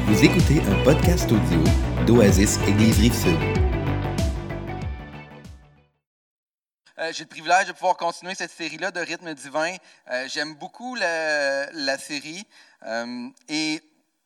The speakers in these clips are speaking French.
Vous écoutez un podcast audio d'Oasis Église Rive-Sud. J'ai le privilège de pouvoir continuer cette série-là de Rythme divin. J'aime beaucoup la série. Je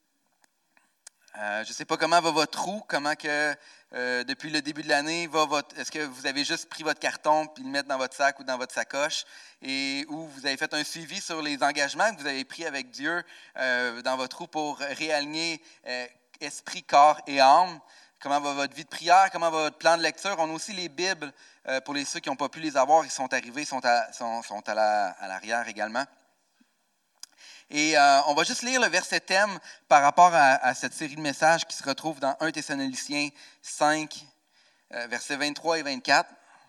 ne sais pas comment va votre roue, comment que depuis le début de l'année est-ce que vous avez juste pris votre carton puis le mettre dans votre sac ou dans votre sacoche ou vous avez fait un suivi sur les engagements que vous avez pris avec Dieu dans votre roue pour réaligner esprit, corps et âme. Comment va votre vie de prière? Comment va votre plan de lecture? On a aussi les Bibles pour ceux qui n'ont pas pu les avoir. Ils sont arrivés, sont à l'arrière également. Et on va juste lire le verset thème par rapport à cette série de messages qui se retrouve dans 1 Thessaloniciens 5, versets 23 et 24,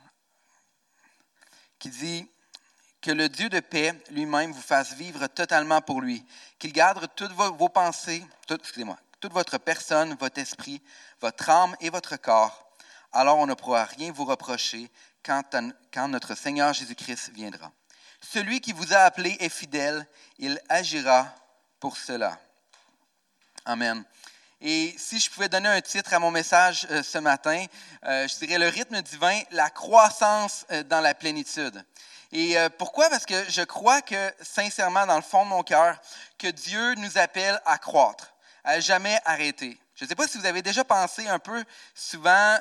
qui dit « Que le Dieu de paix lui-même vous fasse vivre totalement pour lui, qu'il garde toutes vos pensées, toute votre personne, votre esprit, votre âme et votre corps. Alors on ne pourra rien vous reprocher quand notre Seigneur Jésus-Christ viendra. Celui qui vous a appelé est fidèle, il agira pour cela. » Amen. Et si je pouvais donner un titre à mon message ce matin, je dirais le rythme divin, la croissance dans la plénitude. Et pourquoi? Parce que je crois que, sincèrement, dans le fond de mon cœur, que Dieu nous appelle à croître, à jamais arrêter. Je ne sais pas si vous avez déjà pensé un peu souvent,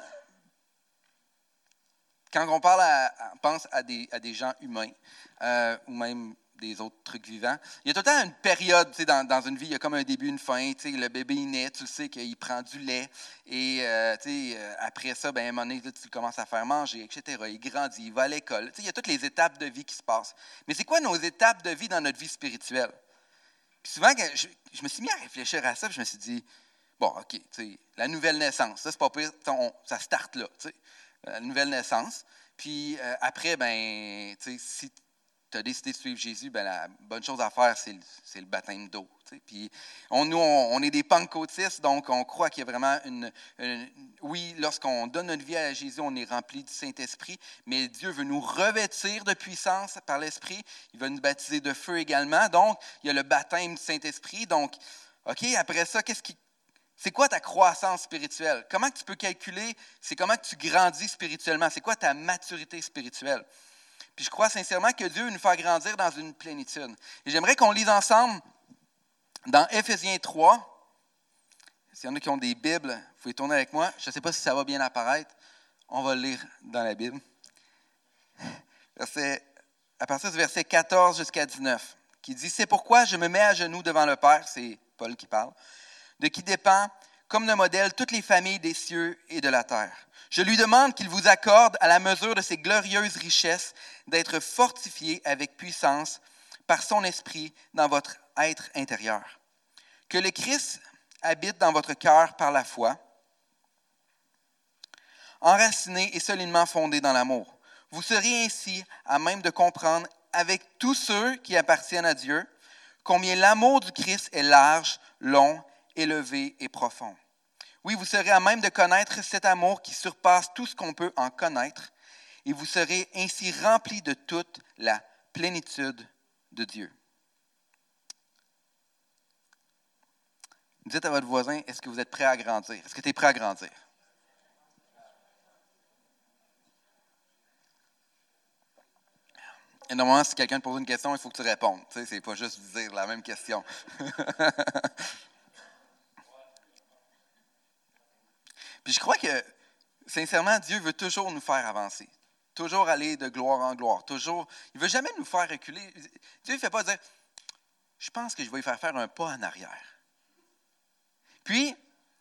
quand on pense à des gens humains, ou même des autres trucs vivants, il y a tout le temps une période, dans une vie, il y a comme un début, une fin. Le bébé il naît, tu le sais qu'il prend du lait, et après ça, à un moment donné, tu commences à faire manger, etc. Il grandit, il va à l'école. Il y a toutes les étapes de vie qui se passent. Mais c'est quoi nos étapes de vie dans notre vie spirituelle? Puis souvent, je me suis mis à réfléchir à ça, puis je me suis dit, bon, OK, la nouvelle naissance, ça, c'est pas pire, ça starte là, la nouvelle naissance. Puis après, si tu as décidé de suivre Jésus, la bonne chose à faire, c'est le baptême d'eau. Puis on est des pentecôtistes, donc on croit qu'il y a vraiment oui, lorsqu'on donne notre vie à Jésus, on est rempli du Saint-Esprit, mais Dieu veut nous revêtir de puissance par l'Esprit. Il va nous baptiser de feu également. Donc, il y a le baptême du Saint-Esprit. Donc, OK, après ça, c'est quoi ta croissance spirituelle? Comment tu peux calculer? C'est comment tu grandis spirituellement? C'est quoi ta maturité spirituelle? Puis je crois sincèrement que Dieu veut nous faire grandir dans une plénitude. Et j'aimerais qu'on lise ensemble dans Éphésiens 3. S'il y en a qui ont des Bibles, vous pouvez tourner avec moi. Je ne sais pas si ça va bien apparaître. On va le lire dans la Bible. À partir du verset 14 jusqu'à 19, qui dit « C'est pourquoi je me mets à genoux devant le Père », c'est Paul qui parle, « de qui dépend, comme de modèle, toutes les familles des cieux et de la terre. Je lui demande qu'il vous accorde, à la mesure de ses glorieuses richesses, d'être fortifié avec puissance par son esprit dans votre être intérieur. Que le Christ habite dans votre cœur par la foi, enraciné et solidement fondé dans l'amour. Vous serez ainsi à même de comprendre avec tous ceux qui appartiennent à Dieu combien l'amour du Christ est large, long, élevé et profond. Oui, vous serez à même de connaître cet amour qui surpasse tout ce qu'on peut en connaître, et vous serez ainsi remplis de toute la plénitude de Dieu. Dites à votre voisin, est-ce que vous êtes prêt à grandir? Est-ce que tu es prêt à grandir? Et normalement, si quelqu'un te pose une question, il faut que tu répondes. Tu sais, c'est pas juste dire la même question. Puis je crois que, sincèrement, Dieu veut toujours nous faire avancer. Toujours aller de gloire en gloire. Toujours. Il ne veut jamais nous faire reculer. Dieu ne fait pas dire, je pense que je vais lui faire un pas en arrière. Puis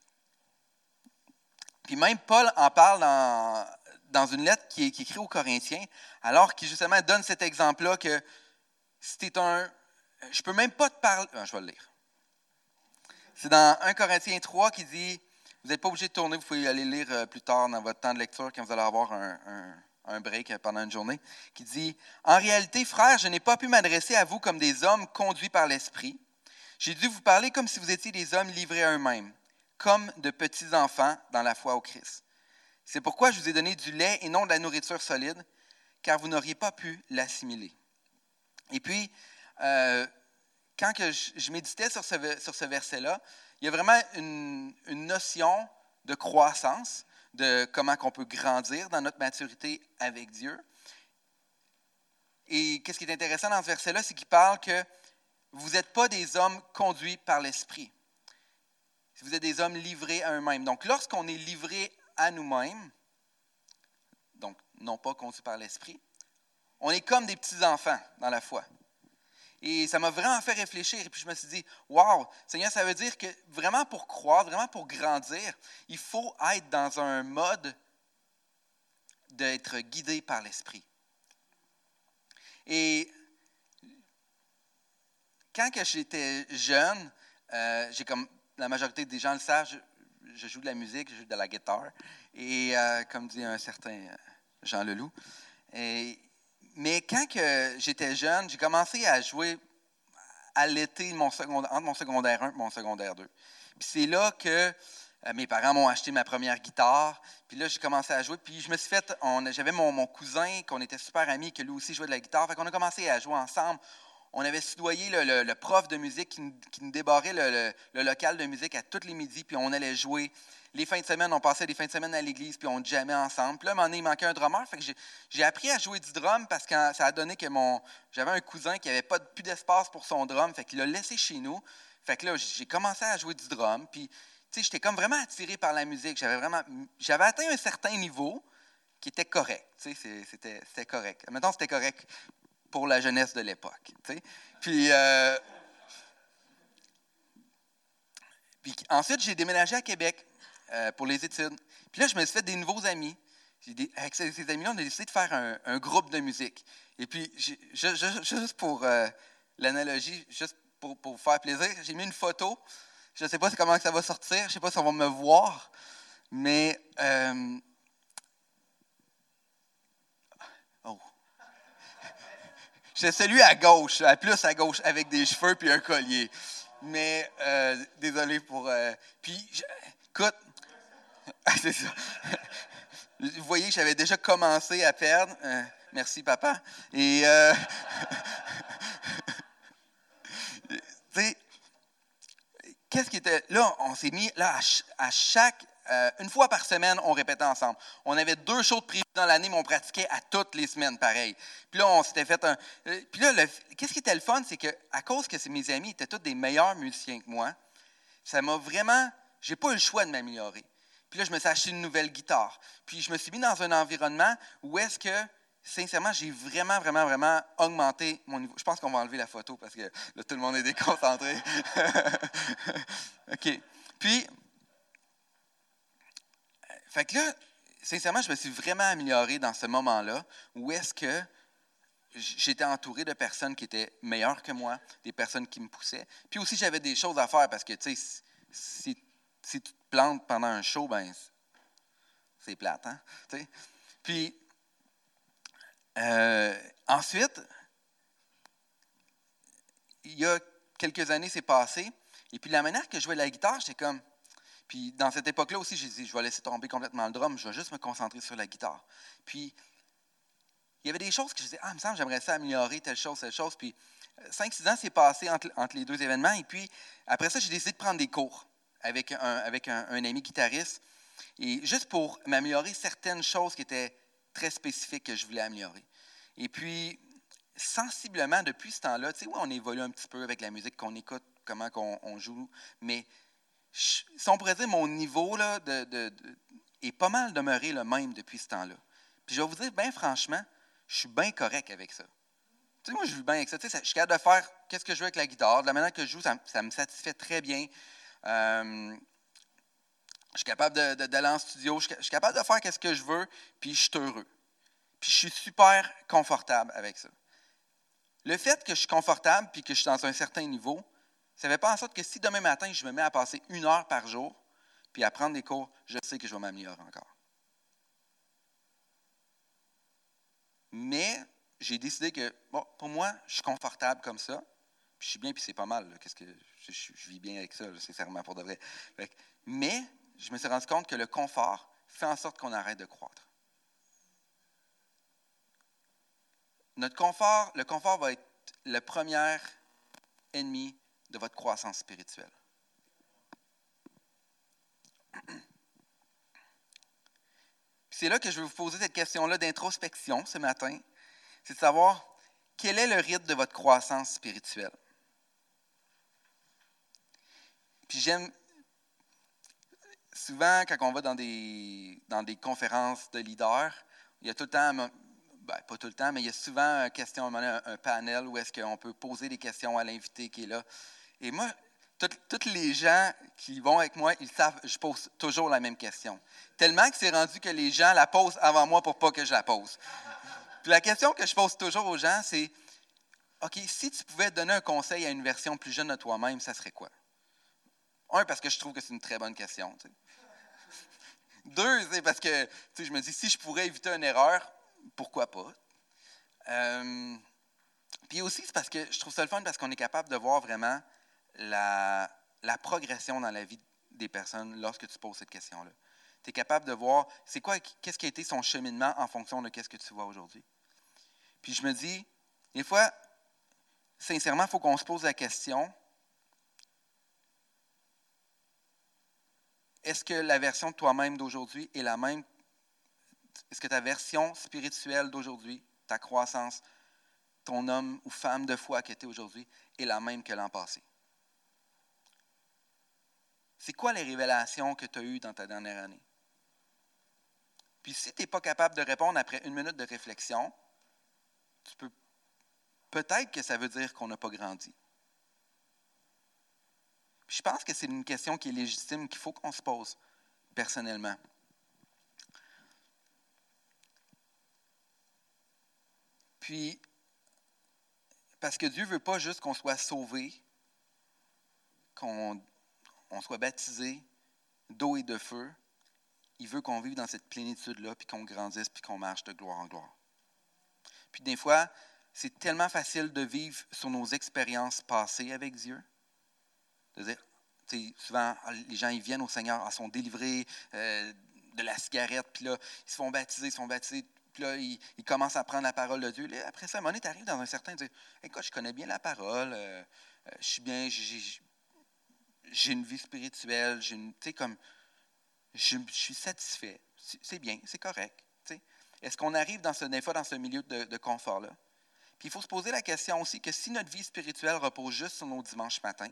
même Paul en parle dans une lettre qui est écrite aux Corinthiens, alors qu'il justement donne cet exemple-là que si tu es je ne peux même pas te parler. Je vais le lire. C'est dans 1 Corinthiens 3 qui dit, vous n'êtes pas obligé de tourner, vous pouvez aller lire plus tard dans votre temps de lecture quand vous allez avoir un break pendant une journée, qui dit « En réalité, frères, je n'ai pas pu m'adresser à vous comme des hommes conduits par l'Esprit. J'ai dû vous parler comme si vous étiez des hommes livrés à eux-mêmes, comme de petits enfants dans la foi au Christ. C'est pourquoi je vous ai donné du lait et non de la nourriture solide, car vous n'auriez pas pu l'assimiler. » Et puis, quand que je méditais sur ce verset-là, il y a vraiment une notion de croissance, de comment on peut grandir dans notre maturité avec Dieu. Et qu'est-ce qui est intéressant dans ce verset-là, c'est qu'il parle que vous n'êtes pas des hommes conduits par l'esprit. Vous êtes des hommes livrés à eux-mêmes. Donc, lorsqu'on est livré à nous-mêmes, donc non pas conduits par l'esprit, on est comme des petits-enfants dans la foi. Et ça m'a vraiment fait réfléchir. Et puis je me suis dit, wow, Seigneur, ça veut dire que vraiment pour croître, vraiment pour grandir, il faut être dans un mode d'être guidé par l'esprit. Et quand que j'étais jeune, j'ai comme la majorité des gens le savent, je joue de la musique, je joue de la guitare. Et comme dit un certain Jean Leloup. Mais quand que j'étais jeune, j'ai commencé à jouer à l'été entre mon secondaire 1 et mon secondaire 2. Puis c'est là que mes parents m'ont acheté ma première guitare. Puis là, j'ai commencé à jouer. Puis je me suis fait... J'avais mon cousin, qu'on était super amis, que lui aussi jouait de la guitare. Fait qu'on a commencé à jouer ensemble. On avait soudoyé le prof de musique qui nous débarrait le local de musique à tous les midis. Puis on allait jouer. Les fins de semaine, on passait des fins de semaine à l'église, puis on jammait ensemble. Puis là, à un moment donné, il manquait un drummer. Fait que j'ai appris à jouer du drum parce que ça a donné que j'avais un cousin qui n'avait plus d'espace pour son drum. Fait qu'il l'a laissé chez nous. Fait que là, j'ai commencé à jouer du drum. Puis, tu sais, j'étais comme vraiment attiré par la musique. J'avais atteint un certain niveau qui était correct. Tu sais, c'était correct. Maintenant, c'était correct pour la jeunesse de l'époque. Tu sais. Puis ensuite, j'ai déménagé à Québec. Pour les études. Puis là, je me suis fait des nouveaux amis. Avec ces amis-là, on a décidé de faire un groupe de musique. Et puis, juste pour l'analogie, juste pour vous faire plaisir, j'ai mis une photo. Je ne sais pas comment ça va sortir. Je ne sais pas si on va me voir. Mais... oh. C'est celui à gauche, plus à gauche, avec des cheveux puis un collier. Mais, désolé pour... écoute... c'est ça. Vous voyez que j'avais déjà commencé à perdre. Merci, papa. Et, tu sais, qu'est-ce qui était... Là, on s'est mis, là, à chaque... une fois par semaine, on répétait ensemble. On avait 2 shows de prévus dans l'année, mais on pratiquait à toutes les semaines, pareil. Puis là, on s'était fait un... Puis là, qu'est-ce qui était le fun, c'est qu'à cause que mes amis étaient tous des meilleurs musiciens que moi, ça m'a vraiment... J'ai pas eu le choix de m'améliorer. Puis là, je me suis acheté une nouvelle guitare. Puis je me suis mis dans un environnement où est-ce que, sincèrement, j'ai vraiment, vraiment, vraiment augmenté mon niveau. Je pense qu'on va enlever la photo parce que là, tout le monde est déconcentré. OK. Puis, fait que là, sincèrement, je me suis vraiment amélioré dans ce moment-là où est-ce que j'étais entouré de personnes qui étaient meilleures que moi, des personnes qui me poussaient. Puis aussi, j'avais des choses à faire parce que, tu sais, si tu te plantes pendant un show, ben c'est plate, hein? T'sais? Puis, ensuite, il y a quelques années, c'est passé. Et puis, la manière que je jouais de la guitare, j'étais comme... Puis, dans cette époque-là aussi, j'ai dit, je vais laisser tomber complètement le drum, je vais juste me concentrer sur la guitare. Puis, il y avait des choses que je disais, il me semble, j'aimerais ça améliorer telle chose. Puis, 5-6 ans, c'est passé entre les 2 événements. Et puis, après ça, j'ai décidé de prendre des cours avec un ami guitariste, et juste pour m'améliorer certaines choses qui étaient très spécifiques que je voulais améliorer. Et puis, sensiblement, depuis ce temps-là, tu sais, oui, on évolue un petit peu avec la musique qu'on écoute, comment on joue, mais si on pourrait dire, mon niveau là, est pas mal demeuré le même depuis ce temps-là. Puis je vais vous dire, bien franchement, je suis bien correct avec ça. Tu sais, moi, je vis bien avec ça. Tu sais, je suis capable de faire qu'est-ce que je veux avec la guitare. De la manière que je joue, ça me satisfait très bien. Je suis capable d'aller en studio. Je suis capable de faire qu'est-ce que je veux, puis je suis heureux. Puis je suis super confortable avec ça. Le fait que je suis confortable puis que je suis dans un certain niveau, ça ne fait pas en sorte que si demain matin, je me mets à passer 1 heure par jour puis à prendre des cours, je sais que je vais m'améliorer encore. Mais j'ai décidé que, bon, pour moi, je suis confortable comme ça. Puis je suis bien, puis c'est pas mal. Là. Qu'est-ce que je vis bien avec ça, là, sincèrement, pour de vrai. Mais je me suis rendu compte que le confort fait en sorte qu'on arrête de croître. Le confort va être le premier ennemi de votre croissance spirituelle. C'est là que je vais vous poser cette question-là d'introspection ce matin. C'est de savoir quel est le rythme de votre croissance spirituelle. Puis j'aime souvent quand on va dans des conférences de leaders, il y a tout le temps, pas tout le temps, mais il y a souvent un panel où est-ce qu'on peut poser des questions à l'invité qui est là. Et moi, tous les gens qui vont avec moi, ils savent, je pose toujours la même question. Tellement que c'est rendu que les gens la posent avant moi pour pas que je la pose. Puis la question que je pose toujours aux gens, c'est OK, si tu pouvais donner un conseil à une version plus jeune de toi-même, ça serait quoi? Un, parce que je trouve que c'est une très bonne question. Tu sais. Deux, c'est parce que je me dis, si je pourrais éviter une erreur, pourquoi pas? Puis aussi, c'est parce que je trouve ça le fun parce qu'on est capable de voir vraiment la progression dans la vie des personnes lorsque tu poses cette question-là. Tu es capable de voir qu'est-ce qui a été son cheminement en fonction de qu'est-ce que tu vois aujourd'hui. Puis je me dis, des fois, sincèrement, il faut qu'on se pose la question, est-ce que la version de toi-même d'aujourd'hui est la même? Est-ce que ta version spirituelle d'aujourd'hui, ta croissance, ton homme ou femme de foi que tu es aujourd'hui, est la même que l'an passé? C'est quoi les révélations que tu as eues dans ta dernière année? Puis si tu n'es pas capable de répondre après 1 minute de réflexion, peut-être que ça veut dire qu'on n'a pas grandi. Puis je pense que c'est une question qui est légitime, qu'il faut qu'on se pose personnellement. Puis, parce que Dieu ne veut pas juste qu'on soit sauvé, qu'on soit baptisé d'eau et de feu. Il veut qu'on vive dans cette plénitude-là, puis qu'on grandisse, puis qu'on marche de gloire en gloire. Puis des fois, c'est tellement facile de vivre sur nos expériences passées avec Dieu. De dire, souvent, les gens ils viennent au Seigneur, ils sont délivrés de la cigarette, puis là, ils se font baptiser, puis là, ils commencent à prendre la parole de Dieu. Là, après ça, à un moment donné, tu arrives dans un certain, tu dis, écoute, je connais bien la parole, je suis bien, j'ai une vie spirituelle, je suis satisfait. C'est bien, c'est correct. T'sais. Est-ce qu'on arrive des fois dans ce milieu de confort-là? Puis il faut se poser la question aussi que si notre vie spirituelle repose juste sur nos dimanches matins,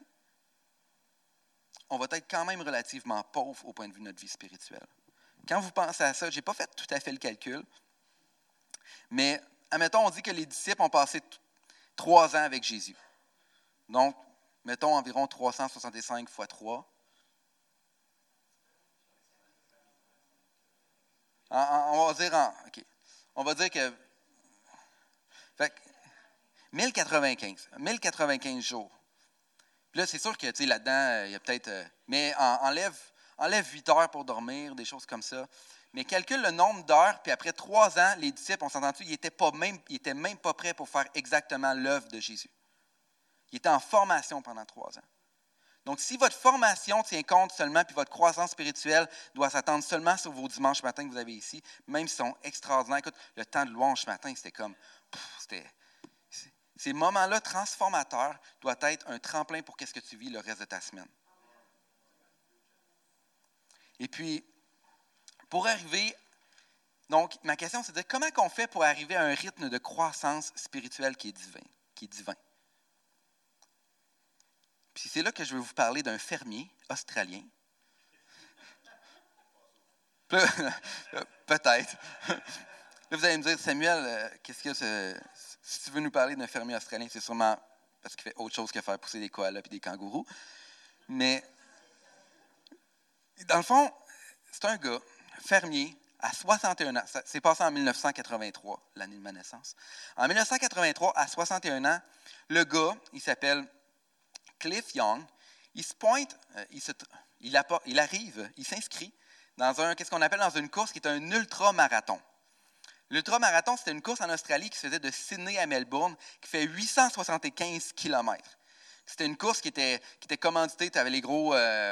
on va être quand même relativement pauvre au point de vue de notre vie spirituelle. Quand vous pensez à ça, je n'ai pas fait tout à fait le calcul, mais admettons, on dit que les disciples ont passé 3 ans avec Jésus. Donc, mettons environ 365 fois 3. On va dire que 1095 jours. Puis là, c'est sûr que là-dedans, il y a peut-être. Mais enlève 8 heures pour dormir, des choses comme ça. Mais calcule le nombre d'heures, puis après 3 ans, les disciples, on s'entend-tu, ils n'étaient même pas prêts pour faire exactement l'œuvre de Jésus. Ils étaient en formation pendant 3 ans. Donc, si votre formation tient compte seulement, puis votre croissance spirituelle doit s'attendre seulement sur vos dimanches matins que vous avez ici, même s'ils sont extraordinaires. Écoute, le temps de louange ce matin, c'était comme. Ces moments-là transformateurs doivent être un tremplin pour qu'est-ce que tu vis le reste de ta semaine. Et puis, pour arriver. Donc, ma question, c'est de dire comment on fait pour arriver à un rythme de croissance spirituelle qui est divin. Puis c'est là que je vais vous parler d'un fermier australien. Peut-être. Là, vous allez me dire, Samuel, qu'est-ce que si tu veux nous parler d'un fermier australien, c'est sûrement parce qu'il fait autre chose que faire pousser des koalas et des kangourous. Mais, dans le fond, c'est un gars, fermier, à 61 ans. C'est passé en 1983, l'année de ma naissance. En 1983, à 61 ans, le gars, il s'appelle Cliff Young, il se pointe, il arrive, il s'inscrit dans qu'est-ce qu'on appelle dans une course qui est un ultramarathon. L'ultramarathon, c'était une course en Australie qui se faisait de Sydney à Melbourne, qui fait 875 km. C'était une course qui était commanditée, tu avais les gros,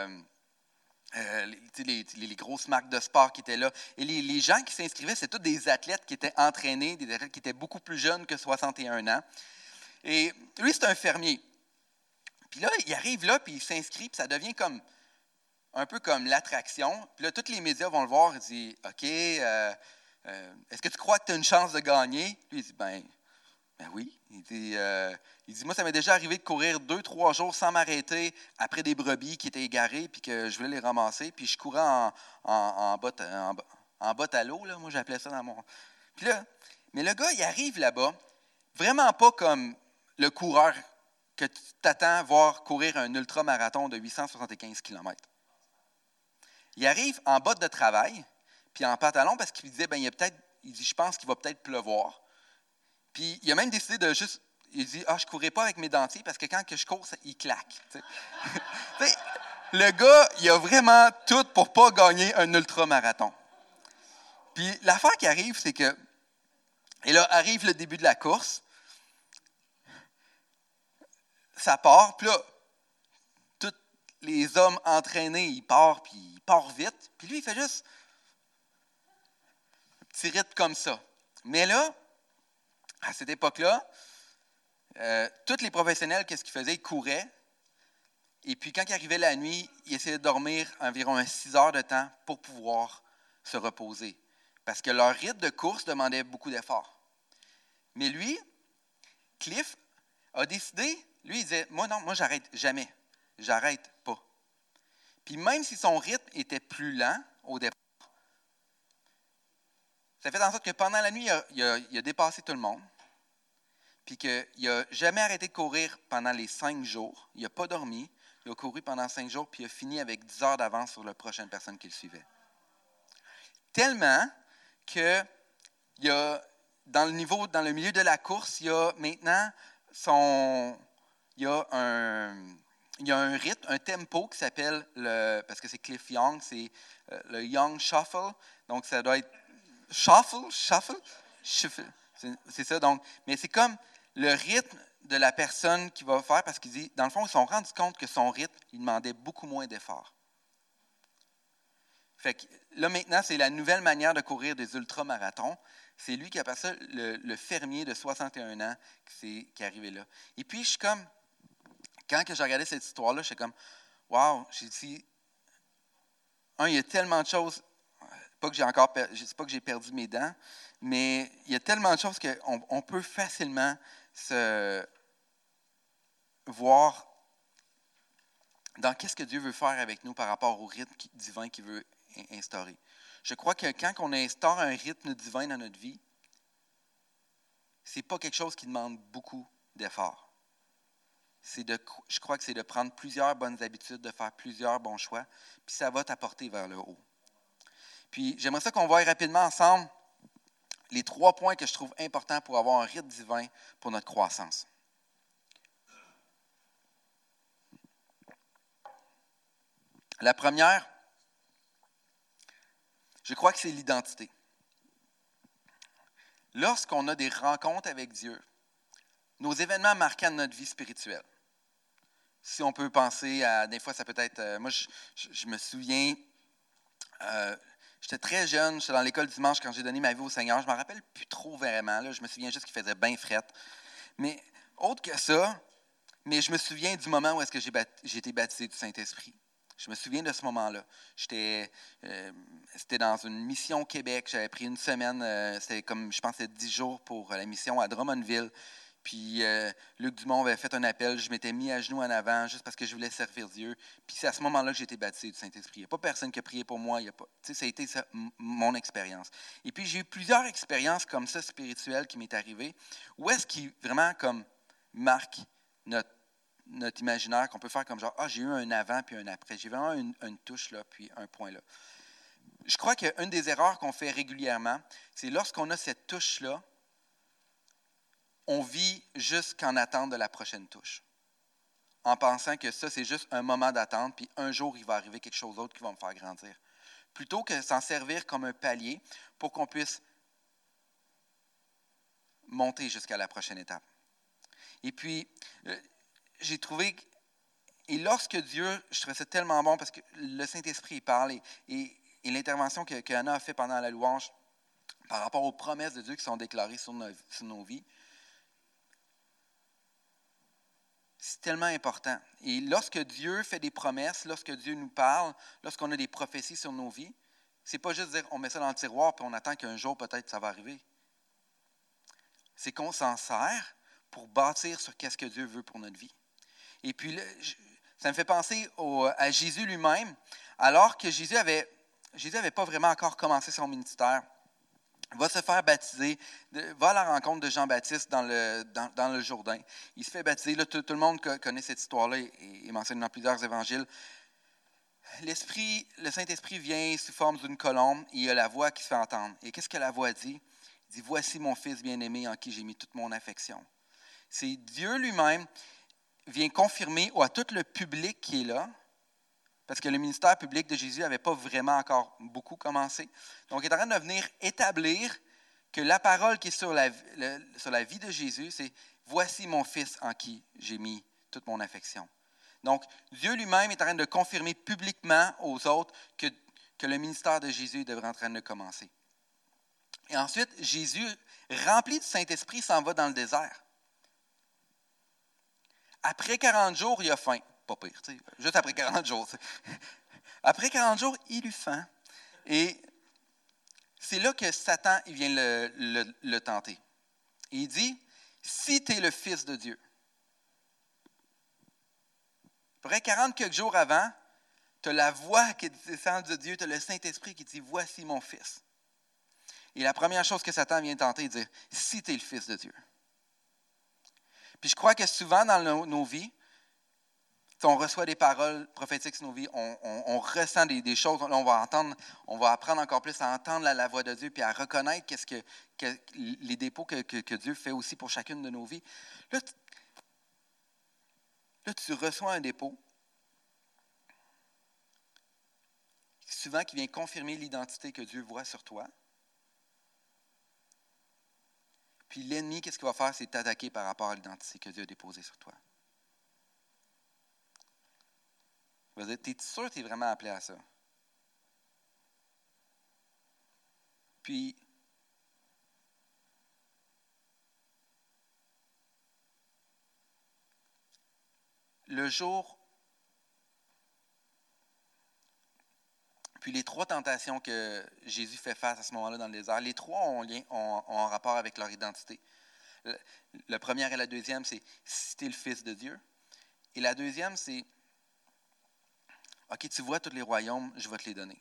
les grosses marques de sport qui étaient là. Et les gens qui s'inscrivaient, c'était tous des athlètes qui étaient entraînés, des athlètes qui étaient beaucoup plus jeunes que 61 ans. Et lui, c'est un fermier. Puis là, il arrive là, puis il s'inscrit, puis ça devient comme un peu comme l'attraction. Puis là, tous les médias vont le voir. Il dit, OK, est-ce que tu crois que tu as une chance de gagner? Lui, il dit, ben oui. Il dit, moi, ça m'est déjà arrivé de courir 2-3 jours sans m'arrêter après des brebis qui étaient égarées puis que je voulais les ramasser. Puis je courais en botte, en botte à l'eau, là. Moi, j'appelais ça dans mon... Puis là, mais le gars, il arrive là-bas, vraiment pas comme le coureur que tu t'attends voir courir un ultramarathon de 875 km. Il arrive en botte de travail, puis en pantalon, parce qu'il disait, il dit, je pense qu'il va peut-être pleuvoir. Puis il a même décidé de juste, il dit, je ne courrai pas avec mes dentiers, parce que quand que je cours, il claque. Le gars, il a vraiment tout pour ne pas gagner un ultramarathon. Puis l'affaire qui arrive, c'est que, et là arrive le début de la course, ça part, puis là, tous les hommes entraînés, ils partent, puis ils partent vite, puis lui, il fait juste un petit rythme comme ça. Mais là, à cette époque-là, tous les professionnels, qu'est-ce qu'ils faisaient? Ils couraient, et puis quand il arrivait la nuit, ils essayaient de dormir environ 6 heures de temps pour pouvoir se reposer, parce que leur rythme de course demandait beaucoup d'efforts. Mais lui, Cliff, a décidé, lui, il disait, moi, j'arrête jamais. J'arrête pas. Puis même si son rythme était plus lent au départ, ça fait en sorte que pendant la nuit, il a dépassé tout le monde. Puis qu'il n'a jamais arrêté de courir pendant les 5 jours. Il n'a pas dormi. Il a couru pendant 5 jours, puis il a fini avec 10 heures d'avance sur la prochaine personne qui le suivait. Tellement que il y a, dans le milieu de la course, il y a maintenant il y a un rythme, un tempo qui s'appelle, parce que c'est Cliff Young, c'est le Young Shuffle. Donc, ça doit être Shuffle. C'est ça. Donc, mais c'est comme le rythme de la personne qui va faire, parce qu'il dit, dans le fond, ils se sont rendus compte que son rythme, il demandait beaucoup moins d'efforts. Fait que là, maintenant, c'est la nouvelle manière de courir des ultramarathons. C'est lui qui appelle ça le fermier de 61 ans qui est arrivé là. Et puis, je suis comme, quand j'ai regardé cette histoire-là, je suis comme, wow, j'ai dit, il y a tellement de choses, c'est pas que j'ai perdu mes dents, mais il y a tellement de choses qu'on peut facilement se voir dans qu'est-ce que Dieu veut faire avec nous par rapport au rythme divin qu'il veut instaurer. Je crois que quand on instaure un rythme divin dans notre vie, ce n'est pas quelque chose qui demande beaucoup d'efforts. Je crois que c'est de prendre plusieurs bonnes habitudes, de faire plusieurs bons choix, puis ça va t'apporter vers le haut. Puis j'aimerais ça qu'on voie rapidement ensemble les 3 points que je trouve importants pour avoir un rythme divin pour notre croissance. La première, je crois que c'est l'identité. Lorsqu'on a des rencontres avec Dieu, nos événements marquants de notre vie spirituelle, si on peut penser à, des fois ça peut être, moi je me souviens, j'étais très jeune, j'étais dans l'école dimanche quand j'ai donné ma vie au Seigneur, je ne m'en rappelle plus trop vraiment, là, je me souviens juste qu'il faisait bien fret. Mais autre que ça, mais je me souviens du moment où est-ce que j'ai été baptisé du Saint-Esprit. Je me souviens de ce moment-là. C'était dans une mission au Québec. J'avais pris une semaine, c'était comme, je pense, 10 jours pour la mission à Drummondville. Puis Luc Dumont avait fait un appel. Je m'étais mis à genoux en avant juste parce que je voulais servir Dieu. Puis c'est à ce moment-là que j'ai été baptisé du Saint-Esprit. Il n'y a pas personne qui a prié pour moi. Ça a été ça, mon expérience. Et puis j'ai eu plusieurs expériences comme ça, spirituelles, qui m'est arrivées. Où est-ce qui vraiment comme marque notre imaginaire, qu'on peut faire comme genre, j'ai eu un avant puis un après. J'ai vraiment une touche là, puis un point là. Je crois qu'une des erreurs qu'on fait régulièrement, c'est lorsqu'on a cette touche-là, on vit juste qu'en attente de la prochaine touche. En pensant que ça, c'est juste un moment d'attente, puis un jour, il va arriver quelque chose d'autre qui va me faire grandir. Plutôt que s'en servir comme un palier pour qu'on puisse monter jusqu'à la prochaine étape. Et puis, j'ai trouvé, et lorsque Dieu, je trouvais ça tellement bon parce que le Saint-Esprit il parle et l'intervention qu'Anna a fait pendant la louange par rapport aux promesses de Dieu qui sont déclarées sur nos vies, C'est tellement important. Et lorsque Dieu fait des promesses, lorsque Dieu nous parle, lorsqu'on a des prophéties sur nos vies, c'est pas juste dire on met ça dans le tiroir puis on attend qu'un jour peut-être ça va arriver. C'est qu'on s'en sert pour bâtir sur qu'est-ce que Dieu veut pour notre vie. Et puis, ça me fait penser à Jésus lui-même, alors que Jésus avait pas vraiment encore commencé son ministère. Il va se faire baptiser, va à la rencontre de Jean-Baptiste dans le Jourdain. Il se fait baptiser. Là, tout le monde connaît cette histoire-là et mentionne dans plusieurs évangiles. Le Saint-Esprit vient sous forme d'une colombe et il y a la voix qui se fait entendre. Et qu'est-ce que la voix dit? Il dit, « Voici mon Fils bien-aimé en qui j'ai mis toute mon affection. » C'est Dieu lui-même vient confirmer à tout le public qui est là, parce que le ministère public de Jésus n'avait pas vraiment encore beaucoup commencé. Donc, il est en train de venir établir que la parole qui est sur la vie de Jésus, c'est « Voici mon Fils en qui j'ai mis toute mon affection. » Donc, Dieu lui-même est en train de confirmer publiquement aux autres que le ministère de Jésus devrait en train de commencer. Et ensuite, Jésus, rempli du Saint-Esprit, s'en va dans le désert. Après 40 jours, il a faim. Pas pire, tu sais, juste après 40 jours. Après 40 jours, il eut faim. Et c'est là que Satan il vient le tenter. Et il dit, si tu es le Fils de Dieu. Après 40 quelques jours avant, tu as la voix qui descend de Dieu, tu as le Saint-Esprit qui dit, voici mon Fils. Et la première chose que Satan vient tenter, c'est de dire, si tu es le Fils de Dieu. Puis je crois que souvent dans nos vies, on reçoit des paroles prophétiques sur nos vies, on ressent des choses, là, on va apprendre encore plus à entendre la voix de Dieu, puis à reconnaître les dépôts que Dieu fait aussi pour chacune de nos vies. Là, tu reçois un dépôt, souvent qui vient confirmer l'identité que Dieu voit sur toi. Puis l'ennemi, qu'est-ce qu'il va faire? C'est t'attaquer par rapport à l'identité que Dieu a déposée sur toi. Il va dire, t'es sûr que tu es vraiment appelé à ça? Puis, le jour, puis les trois tentations que Jésus fait face à ce moment-là dans le désert, les trois ont rapport avec leur identité. La première et la deuxième, c'est si tu es le Fils de Dieu. Et la deuxième, c'est OK, tu vois tous les royaumes, je vais te les donner.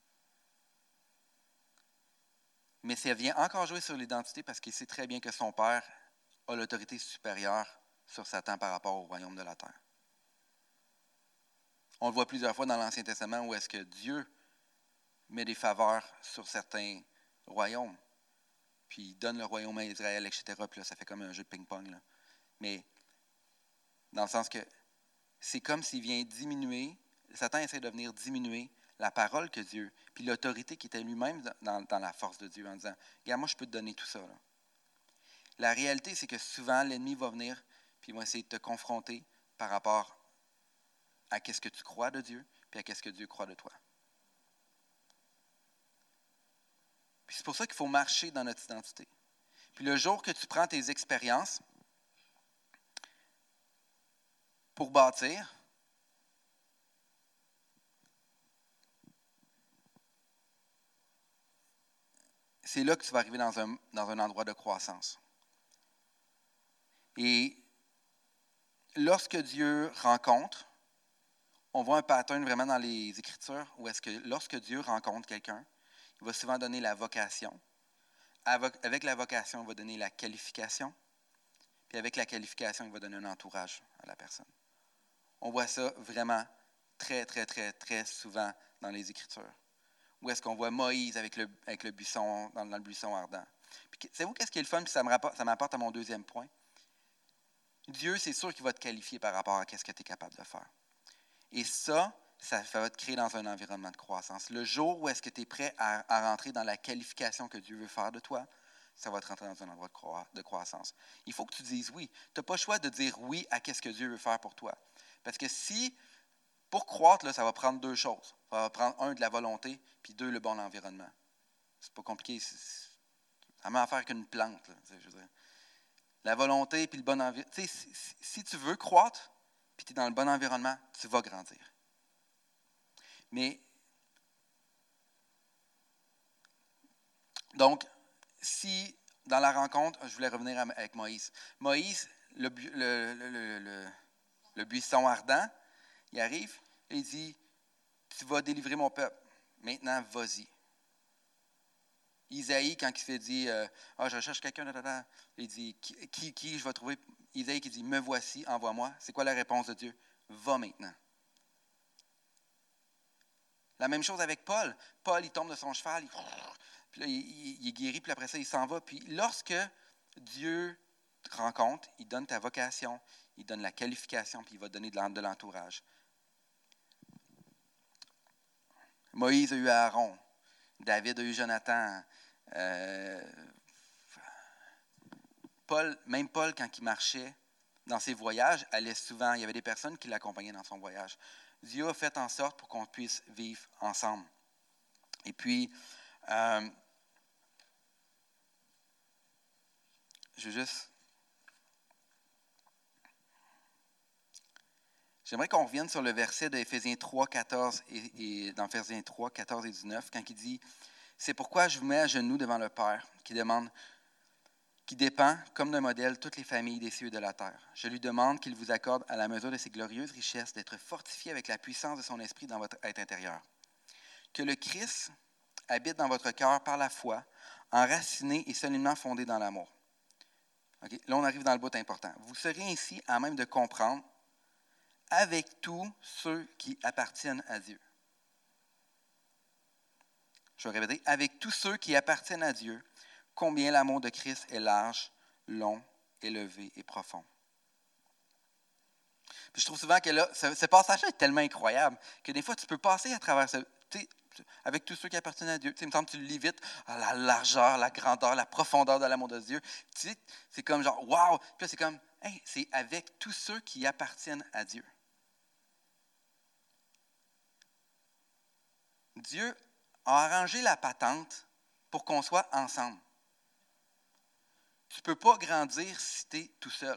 Mais ça vient encore jouer sur l'identité parce qu'il sait très bien que son Père a l'autorité supérieure sur Satan par rapport au royaume de la terre. On le voit plusieurs fois dans l'Ancien Testament où est-ce que Dieu met des faveurs sur certains royaumes. Puis il donne le royaume à Israël, etc. Puis là, ça fait comme un jeu de ping-pong. Là. Mais dans le sens que c'est comme s'il vient diminuer, Satan essaie de venir diminuer la parole que Dieu, puis l'autorité qui était lui-même dans la force de Dieu en disant, regarde, moi je peux te donner tout ça. Là. La réalité, c'est que souvent l'ennemi va venir, puis il va essayer de te confronter par rapport à qu'est-ce que tu crois de Dieu, puis à qu'est-ce que Dieu croit de toi. Puis c'est pour ça qu'il faut marcher dans notre identité. Puis le jour que tu prends tes expériences pour bâtir, c'est là que tu vas arriver dans un endroit de croissance. Et lorsque Dieu rencontre, on voit un pattern vraiment dans les Écritures où est-ce que lorsque Dieu rencontre quelqu'un, il va souvent donner la vocation. Avec la vocation, il va donner la qualification. Puis avec la qualification, il va donner un entourage à la personne. On voit ça vraiment très, très, très, très souvent dans les Écritures. Où est-ce qu'on voit Moïse avec le buisson, dans le buisson ardent. Puis, savez-vous qu'est-ce qui est le fun? Puis ça m'apporte à mon deuxième point. Dieu, c'est sûr qu'il va te qualifier par rapport à ce que tu es capable de faire. Et ça va te créer dans un environnement de croissance. Le jour où est-ce que tu es prêt à rentrer dans la qualification que Dieu veut faire de toi, ça va te rentrer dans un endroit de croissance. Il faut que tu dises oui. Tu n'as pas le choix de dire oui à ce que Dieu veut faire pour toi. Parce que pour croître, là, ça va prendre deux choses. Ça va prendre un, de la volonté, puis deux, le bon environnement. C'est pas compliqué. Ça n'a même à faire qu'une plante. Là, je veux dire. La volonté, puis le bon environnement. Si tu veux croître, tu es dans le bon environnement, tu vas grandir. Mais, donc, si dans la rencontre, je voulais revenir avec Moïse. Moïse, le buisson ardent, il arrive et il dit, tu vas délivrer mon peuple. Maintenant, vas-y. Isaïe, quand il se fait dire, je recherche quelqu'un, il dit, qui je vais trouver? Isaïe qui dit, me voici, envoie-moi. C'est quoi la réponse de Dieu? Va maintenant. La même chose avec Paul. Paul, il tombe de son cheval, puis là, il est guéri, puis après ça, il s'en va. Puis lorsque Dieu te rencontre, il donne ta vocation, il donne la qualification, puis il va donner de l'entourage. Moïse a eu Aaron, David a eu Jonathan. Même Paul, quand il marchait dans ses voyages, allait souvent, il y avait des personnes qui l'accompagnaient dans son voyage. Dieu a fait en sorte pour qu'on puisse vivre ensemble. Et puis, j'aimerais qu'on revienne sur le verset d'Éphésiens 3, 14 et dans Éphésiens 3, 14 et 19, quand il dit « C'est pourquoi je vous mets à genoux devant le Père, qui dépend, comme d'un modèle, toutes les familles des cieux et de la terre. Je lui demande qu'il vous accorde, à la mesure de ses glorieuses richesses, d'être fortifié avec la puissance de son esprit dans votre être intérieur. Que le Christ habite dans votre cœur par la foi, enraciné et solidement fondé dans l'amour. » Okay? Là, on arrive dans le bout important. Vous serez ainsi à même de comprendre avec tous ceux qui appartiennent à Dieu. Je vais répéter, avec tous ceux qui appartiennent à Dieu, combien l'amour de Christ est large, long, élevé et profond. Puis je trouve souvent que là, ce passage-là est tellement incroyable que des fois, tu peux passer à travers avec tous ceux qui appartiennent à Dieu. Il me semble que tu le lis vite, la largeur, la grandeur, la profondeur de l'amour de Dieu. C'est comme genre, wow! Puis là, c'est comme, hey, c'est avec tous ceux qui appartiennent à Dieu. Dieu a arrangé la patente pour qu'on soit ensemble. Tu ne peux pas grandir si tu es tout seul.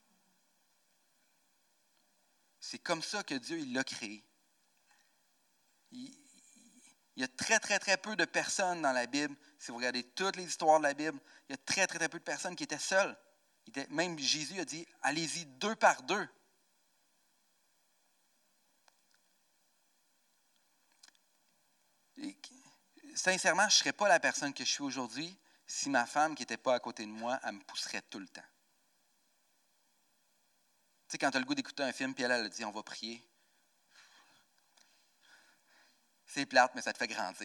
C'est comme ça que Dieu il l'a créé. Il y a très, très, très peu de personnes dans la Bible. Si vous regardez toutes les histoires de la Bible, il y a très, très, très peu de personnes qui étaient seules. Même Jésus a dit, allez-y 2 par 2. Et, sincèrement, je ne serais pas la personne que je suis aujourd'hui si ma femme qui n'était pas à côté de moi, elle me pousserait tout le temps. Tu sais, quand tu as le goût d'écouter un film, puis elle a dit, on va prier. C'est plate, mais ça te fait grandir.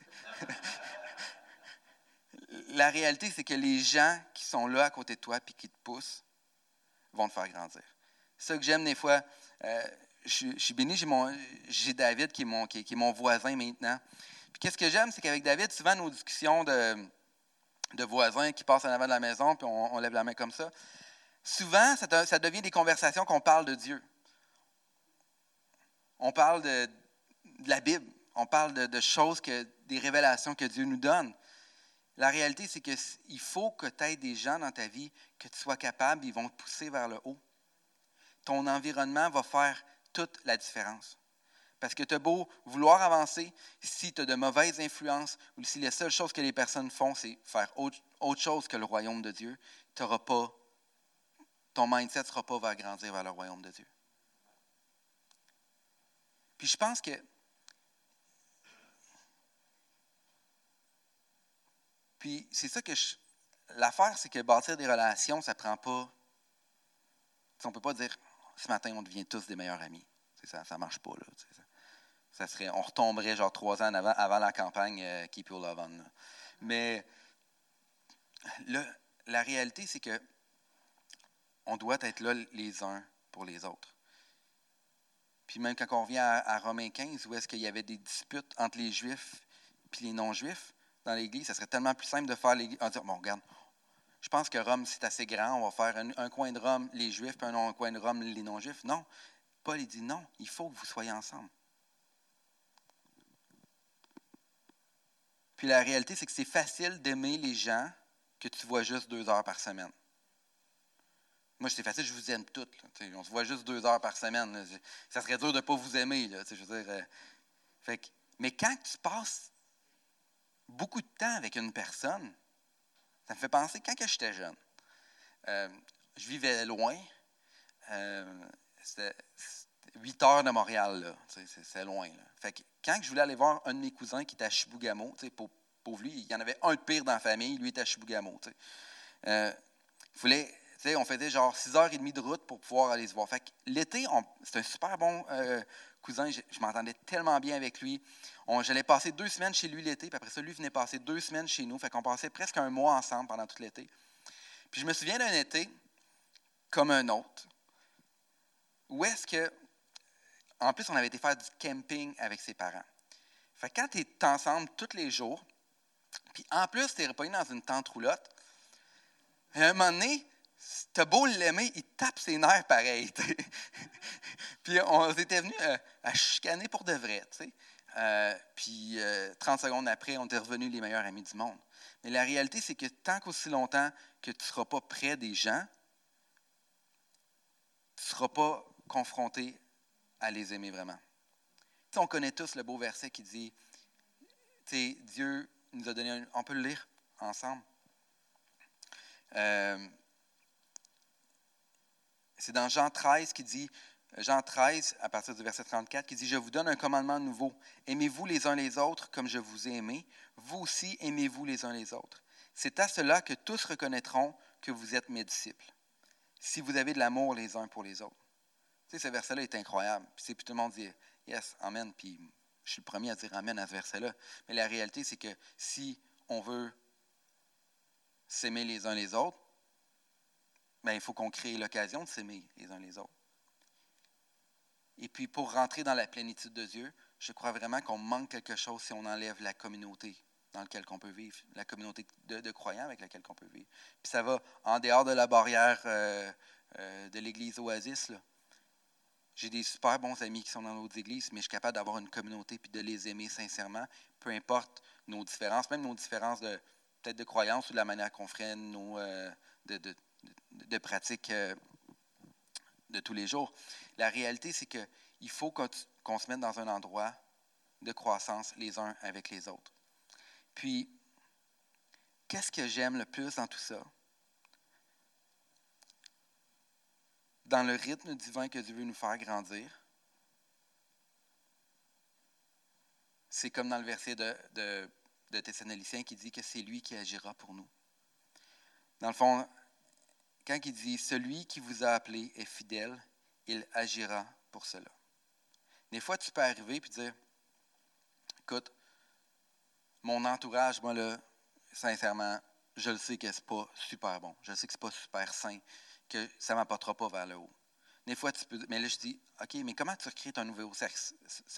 La réalité, c'est que les gens qui sont là à côté de toi et qui te poussent vont te faire grandir. C'est ça que j'aime des fois. Je suis béni, j'ai David qui est mon voisin maintenant. Puis qu'est-ce que j'aime, c'est qu'avec David, souvent nos discussions de voisins qui passent en avant de la maison, puis on lève la main comme ça, souvent, ça devient des conversations qu'on parle de Dieu. On parle de la Bible. On parle de choses, des révélations que Dieu nous donne. La réalité, c'est qu'il faut que tu aies des gens dans ta vie, que tu sois capable, ils vont te pousser vers le haut. Ton environnement va faire toute la différence. Parce que tu as beau vouloir avancer, si tu as de mauvaises influences, ou si la seule chose que les personnes font, c'est faire autre chose que le royaume de Dieu, ton mindset ne sera pas vers grandir vers le royaume de Dieu. Puis je pense que Puis c'est ça que l'affaire, c'est que bâtir des relations, ça ne prend pas. On ne peut pas dire ce matin, on devient tous des meilleurs amis. Ça ne marche pas. Là, on retomberait genre 3 ans avant la campagne Keep Your Love On. Là. Mais la réalité, c'est que on doit être là les uns pour les autres. Puis même quand on revient à Romains 15, où est-ce qu'il y avait des disputes entre les Juifs et les non-Juifs, dans l'Église, ça serait tellement plus simple de faire l'Église. On va dire, bon, regarde, je pense que Rome, c'est assez grand, on va faire un coin de Rome, les Juifs, puis un coin de Rome, les non-Juifs. Non. Paul, il dit non, il faut que vous soyez ensemble. Puis la réalité, c'est que c'est facile d'aimer les gens que tu vois juste 2 heures par semaine. Moi, c'est facile, je vous aime toutes. Là, on se voit juste 2 heures par semaine. Là, ça serait dur de ne pas vous aimer. Là, je veux dire, mais quand tu passes beaucoup de temps avec une personne, ça me fait penser, quand que j'étais jeune, je vivais loin. C'était 8 heures de Montréal, là. C'est loin. Là. Fait que quand je voulais aller voir un de mes cousins qui était à Chibougamau, pauvre lui, il y en avait un de pire dans la famille, lui était à Chibougamau. On faisait genre 6h30 de route pour pouvoir aller se voir. Fait que l'été, c'est un super bon cousin. Je m'entendais tellement bien avec lui. J'allais passer 2 semaines chez lui l'été, puis après ça, lui venait passer 2 semaines chez nous. Fait qu'on passait presque un mois ensemble pendant tout l'été. Puis je me souviens d'un été, comme un autre, où est-ce que, en plus, on avait été faire du camping avec ses parents. Fait que quand tu es ensemble tous les jours, puis en plus, tu es repogné dans une tente roulotte, à un moment donné, t'as beau l'aimer, il tape ses nerfs pareil. Puis on était venus à chicaner pour de vrai. Puis 30 secondes après, on était revenus les meilleurs amis du monde. Mais la réalité, c'est que tant qu'aussi longtemps que tu ne seras pas près des gens, tu ne seras pas confronté à les aimer vraiment. On connaît tous le beau verset qui dit, Dieu nous a donné on peut le lire ensemble. C'est dans Jean 13 qui dit, Jean 13, à partir du verset 34, qui dit « Je vous donne un commandement nouveau. Aimez-vous les uns les autres comme je vous ai aimés. Vous aussi, aimez-vous les uns les autres. C'est à cela que tous reconnaîtront que vous êtes mes disciples, si vous avez de l'amour les uns pour les autres. » Ce verset-là est incroyable. Puis tout le monde dit « Yes, amen. » Puis je suis le premier à dire « Amen » à ce verset-là. Mais la réalité, c'est que si on veut s'aimer les uns les autres, bien, il faut qu'on crée l'occasion de s'aimer les uns les autres. Et puis, pour rentrer dans la plénitude de Dieu, je crois vraiment qu'on manque quelque chose si on enlève la communauté dans laquelle on peut vivre, la communauté de croyants avec laquelle on peut vivre. Puis ça va en dehors de la barrière de l'Église Oasis. Là. J'ai des super bons amis qui sont dans d'autres églises, mais je suis capable d'avoir une communauté puis de les aimer sincèrement, peu importe nos différences, même nos différences peut-être de croyance ou de la manière qu'on ferait nos de pratiques de tous les jours. La réalité, c'est qu'il faut qu'on se mette dans un endroit de croissance les uns avec les autres. Puis, qu'est-ce que j'aime le plus dans tout ça? Dans le rythme divin que Dieu veut nous faire grandir, c'est comme dans le verset de Thessaloniciens qui dit que c'est lui qui agira pour nous. Dans le fond, quand il dit « Celui qui vous a appelé est fidèle, il agira pour cela. » Des fois, tu peux arriver et dire « Écoute, mon entourage, moi, là, sincèrement, je le sais que ce n'est pas super bon. Je sais que ce n'est pas super sain, que ça ne m'apportera pas vers le haut. » Des fois, tu peux... Mais là, je dis « OK, mais comment tu recrées ton nouveau cercle social? »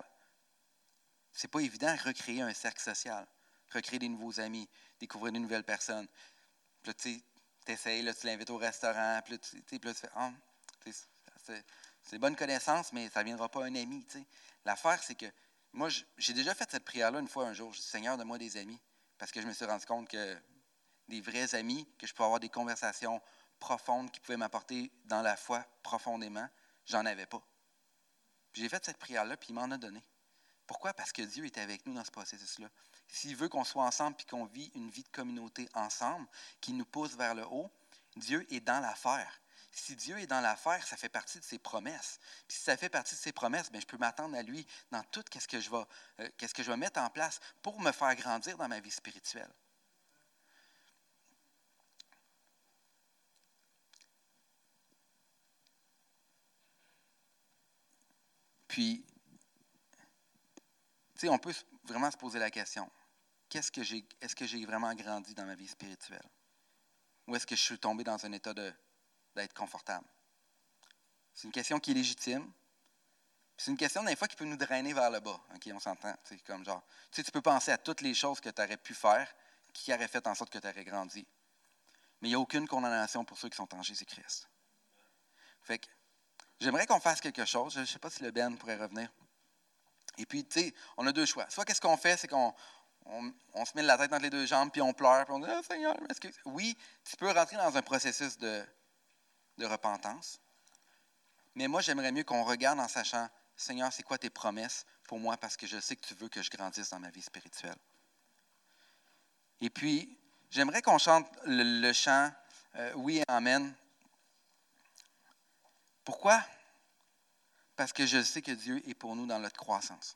C'est pas évident de recréer un cercle social, recréer des nouveaux amis, découvrir de nouvelles personnes. Puis là, tu essaies, tu l'invites au restaurant, puis là, tu fais c'est bonne connaissance, mais ça ne viendra pas un ami. T'sais. L'affaire, c'est que moi, j'ai déjà fait cette prière-là une fois un jour. Je dis Seigneur, donne-moi des amis. Parce que je me suis rendu compte que des vrais amis, que je pouvais avoir des conversations profondes qui pouvaient m'apporter dans la foi profondément, j'en avais pas. Puis j'ai fait cette prière-là, puis il m'en a donné. Pourquoi? Parce que Dieu est avec nous dans ce processus-là. S'il veut qu'on soit ensemble puis qu'on vit une vie de communauté ensemble, qui nous pousse vers le haut, Dieu est dans l'affaire. Si Dieu est dans l'affaire, ça fait partie de ses promesses. Puis si ça fait partie de ses promesses, bien, je peux m'attendre à lui dans tout ce que je vais mettre en place pour me faire grandir dans ma vie spirituelle. Puis, tu sais, on peut vraiment se poser la question, est-ce que j'ai vraiment grandi dans ma vie spirituelle? Ou est-ce que je suis tombé dans un état d'être confortable? C'est une question qui est légitime. C'est une question, des fois, qui peut nous drainer vers le bas. Okay, on s'entend. Comme genre, tu peux penser à toutes les choses que tu aurais pu faire qui auraient fait en sorte que tu aurais grandi. Mais il n'y a aucune condamnation pour ceux qui sont en Jésus-Christ. Fait que, j'aimerais qu'on fasse quelque chose. Je ne sais pas si le Ben pourrait revenir. Et puis, tu sais, on a deux choix. Soit, qu'est-ce qu'on fait, c'est qu'on se met la tête entre les deux jambes, puis on pleure, puis on dit « Ah, Seigneur, m'excuse. » Oui, tu peux rentrer dans un processus de de repentance. Mais moi, j'aimerais mieux qu'on regarde en sachant, Seigneur, c'est quoi tes promesses pour moi parce que je sais que tu veux que je grandisse dans ma vie spirituelle. Et puis, j'aimerais qu'on chante le chant Oui et Amen. Pourquoi? Parce que je sais que Dieu est pour nous dans notre croissance.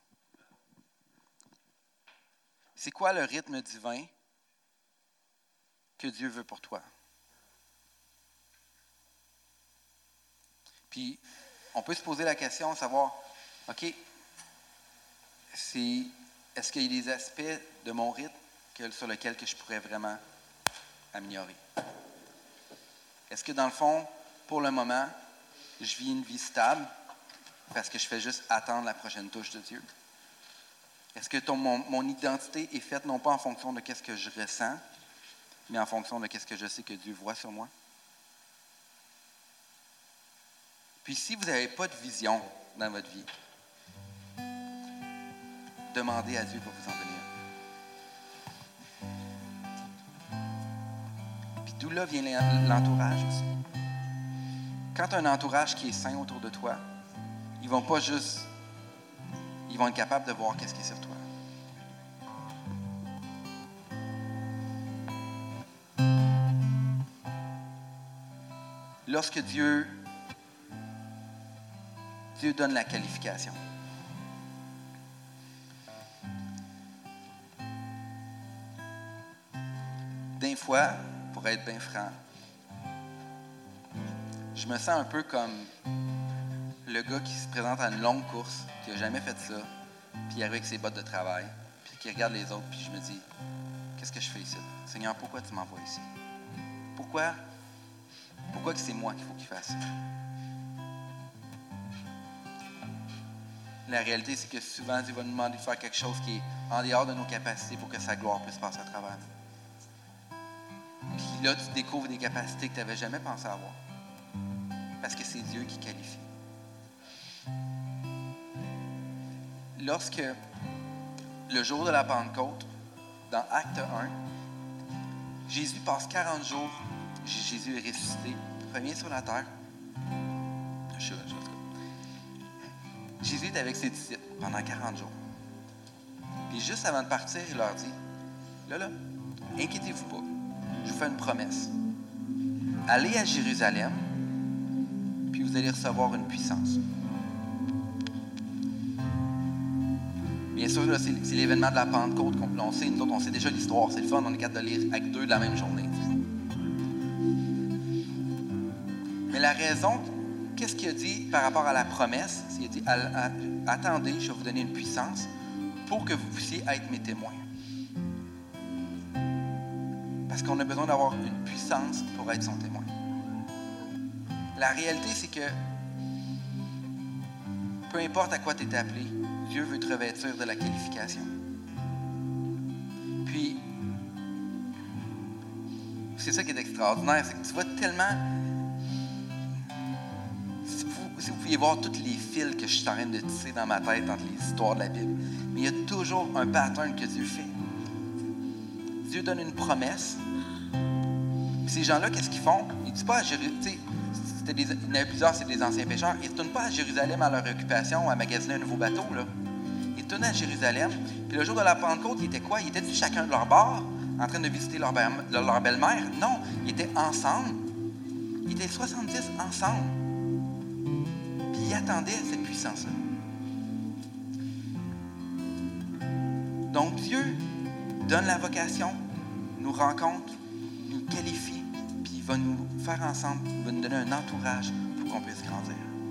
C'est quoi le rythme divin que Dieu veut pour toi? Puis, on peut se poser la question, savoir, OK, est-ce qu'il y a des aspects de mon rythme sur lesquels que je pourrais vraiment améliorer? Est-ce que dans le fond, pour le moment, je vis une vie stable parce que je fais juste attendre la prochaine touche de Dieu? Est-ce que mon identité est faite non pas en fonction de ce que je ressens, mais en fonction de ce que je sais que Dieu voit sur moi? Puis si vous n'avez pas de vision dans votre vie, demandez à Dieu pour vous en donner un. Puis d'où là vient l'entourage aussi. Quand tu as un entourage qui est sain autour de toi, ils vont être capables de voir qu'est-ce qui est sur toi. Lorsque Dieu donne la qualification. Des fois, pour être bien franc, je me sens un peu comme le gars qui se présente à une longue course, qui n'a jamais fait ça, puis il arrive avec ses bottes de travail, puis qui regarde les autres, puis je me dis, qu'est-ce que je fais ici? Seigneur, pourquoi tu m'envoies ici? Pourquoi que c'est moi qu'il faut qu'il fasse ça? La réalité, c'est que souvent, Dieu va nous demander de faire quelque chose qui est en dehors de nos capacités pour que sa gloire puisse passer à travers nous. Puis là, tu découvres des capacités que tu n'avais jamais pensé avoir. Parce que c'est Dieu qui qualifie. Lorsque, le jour de la Pentecôte, dans Acte 1, Jésus passe 40 jours, Jésus est ressuscité, revient sur la terre. Jésus est avec ses disciples pendant 40 jours. Puis juste avant de partir, il leur dit, là, inquiétez-vous pas, je vous fais une promesse. Allez à Jérusalem, puis vous allez recevoir une puissance. Bien sûr, là, c'est l'événement de la Pentecôte. On sait, nous autres, on sait déjà l'histoire. C'est le fun, on est capable de lire Acte 2 de la même journée. Mais la raison, qu'est-ce qu'il a dit par rapport à la promesse? Il a dit, attendez, je vais vous donner une puissance pour que vous puissiez être mes témoins. Parce qu'on a besoin d'avoir une puissance pour être son témoin. La réalité, c'est que peu importe à quoi tu es appelé, Dieu veut te revêtir de la qualification. Puis, c'est ça qui est extraordinaire, c'est que tu vois tellement... Si vous pouviez voir tous les fils que je suis en train de tisser dans ma tête entre les histoires de la Bible, mais il y a toujours un pattern que Dieu fait. Dieu donne une promesse. Puis ces gens-là, qu'est-ce qu'ils font? Ils ne disent pas à Jérusalem... Il y en avait plusieurs, c'est des anciens pécheurs. Ils ne retournent pas à Jérusalem à leur occupation, à magasiner un nouveau bateau. Là. Ils retournent à Jérusalem. Puis le jour de la Pentecôte, ils étaient quoi? Ils étaient chacun de leur bord, en train de visiter leur belle-mère? Non, ils étaient ensemble. Ils étaient 70 ensemble. Puis ils attendaient cette puissance-là. Donc Dieu donne la vocation, nous rencontre, nous qualifie, puis il va nous faire ensemble, il va nous donner un entourage pour qu'on puisse grandir.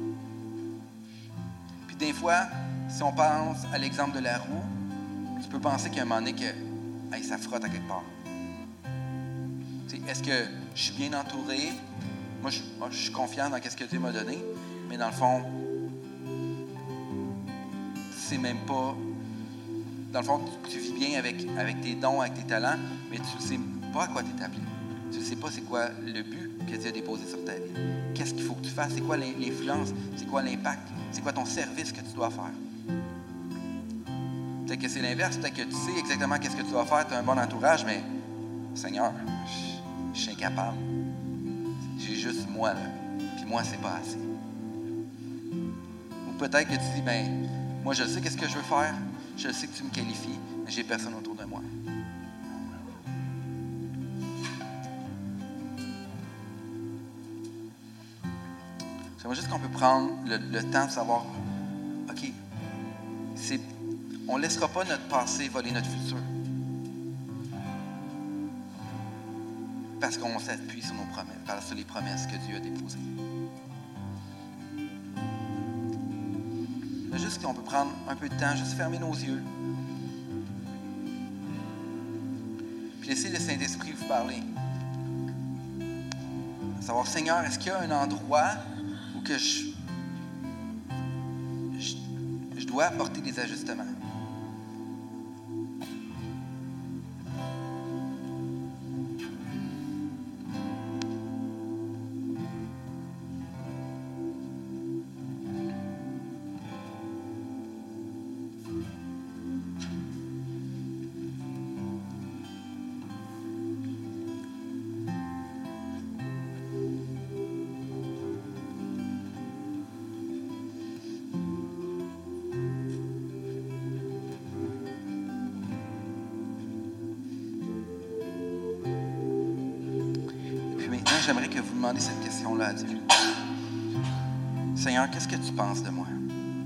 Puis des fois, si on pense à l'exemple de la roue, tu peux penser qu'il y a un moment donné que ça frotte à quelque part. Est-ce que je suis bien entouré? Moi, je suis confiant dans ce que Dieu m'a donné, mais dans le fond, c'est même pas... Dans le fond, tu vis bien avec tes dons, avec tes talents, mais tu ne sais pas à quoi tu es appelé. Tu ne sais pas c'est quoi le but que Dieu a déposé sur ta vie. Qu'est-ce qu'il faut que tu fasses? C'est quoi l'influence? C'est quoi l'impact? C'est quoi ton service que tu dois faire? Peut-être que c'est l'inverse. Peut-être que tu sais exactement qu'est-ce que tu dois faire. Tu as un bon entourage, mais Seigneur, je suis incapable. J'ai juste moi, là. puis moi, c'est pas assez. Ou peut-être que tu dis, ben, moi, je sais qu'est-ce que je veux faire, je sais que tu me qualifies, mais j'ai personne autour de moi. J'aimerais juste qu'on peut prendre le temps de savoir, OK, on ne laissera pas notre passé voler notre futur. Parce qu'on s'appuie sur nos promesses, sur les promesses que Dieu a déposées. Mais juste qu'on peut prendre un peu de temps, juste fermer nos yeux. Puis laisser le Saint-Esprit vous parler. Savoir, Seigneur, est-ce qu'il y a un endroit où que je dois apporter des ajustements? J'aimerais que vous demandiez cette question-là à Dieu. Seigneur, qu'est-ce que tu penses de moi?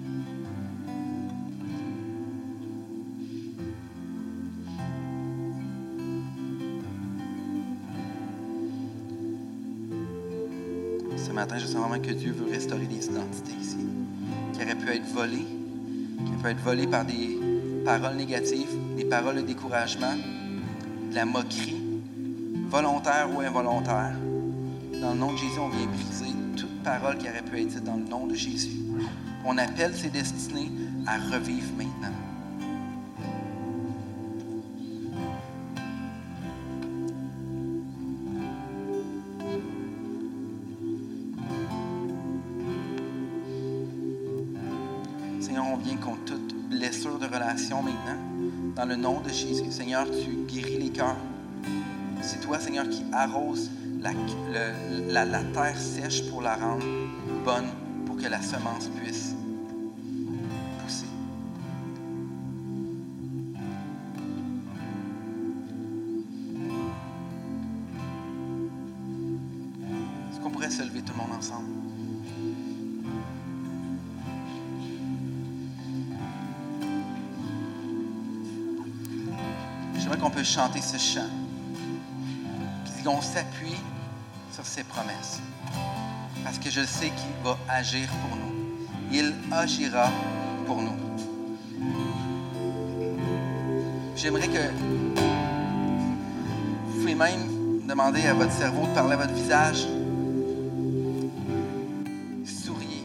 Ce matin, je sens vraiment que Dieu veut restaurer des identités ici, qui auraient pu être volées, par des paroles négatives, des paroles de découragement, de la moquerie, volontaire ou involontaire. Dans le nom de Jésus, on vient briser toute parole qui aurait pu être dite dans le nom de Jésus. On appelle ces destinées à revivre maintenant. Seigneur, on vient contre toute blessure de relation maintenant. Dans le nom de Jésus, Seigneur, tu guéris les cœurs. C'est toi, Seigneur, qui arrose la terre sèche pour la rendre bonne, pour que la semence puisse pousser. Est-ce qu'on pourrait se lever tout le monde ensemble? J'aimerais qu'on puisse chanter ce chant. Puis qu'on s'appuie sur ses promesses. Parce que je sais qu'il va agir pour nous. Il agira pour nous. J'aimerais que vous pouvez même demander à votre cerveau de parler à votre visage. Souriez.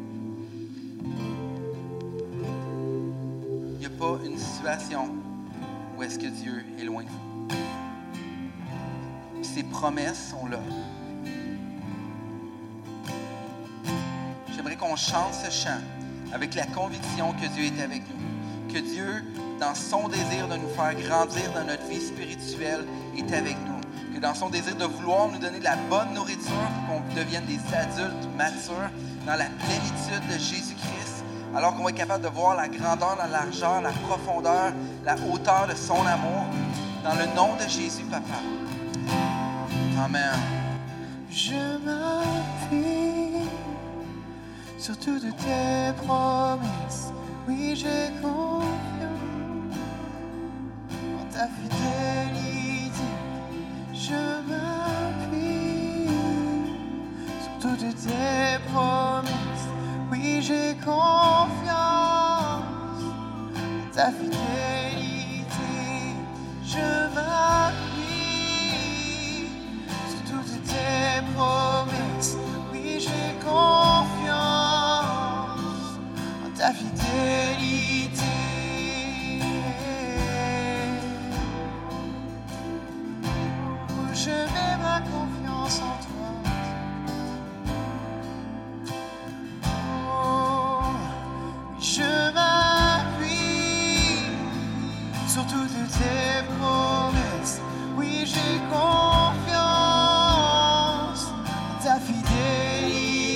Il n'y a pas une situation où est-ce que Dieu est loin de vous. Ses promesses sont là. J'aimerais qu'on chante ce chant avec la conviction que Dieu est avec nous. Que Dieu, dans son désir de nous faire grandir dans notre vie spirituelle, est avec nous. Que dans son désir de vouloir nous donner de la bonne nourriture pour qu'on devienne des adultes matures dans la plénitude de Jésus-Christ, alors qu'on va être capable de voir la grandeur, la largeur, la profondeur, la hauteur de son amour. Dans le nom de Jésus, Papa. Amen. Je m'appuie sur toutes tes promesses. Oui, j'ai confiance en ta fidélité. Je m'appuie sur toutes tes promesses. Oui, j'ai confiance en ta fidélité. Je m'appuie sur toutes tes promesses. Oui, j'ai confiance en ta fidélité. Je mets ma confiance en toi. Oh, je m'appuie sur toutes tes promesses. Oui, j'ai confiance en ta fidélité.